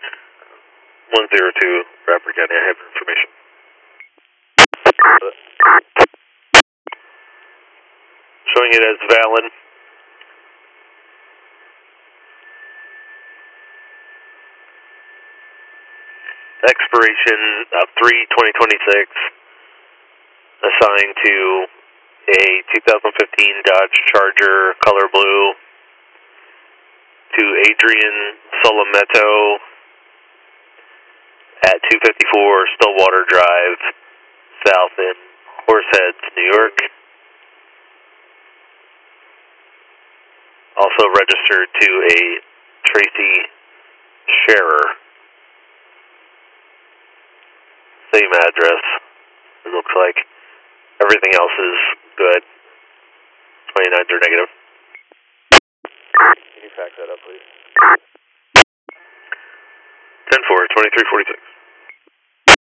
102, Bradford County, I have information. Showing it as valid. Expiration of 3/2026. Assigned to a 2015 Dodge Charger, color blue, to Adrian Solometto at 254 Stillwater Drive, south in Horseheads, New York. Also registered to a Tracy Scherer. Same address, it looks like. Everything else is good. 29s are negative. Can you fax that up, please? 10-4, 2346.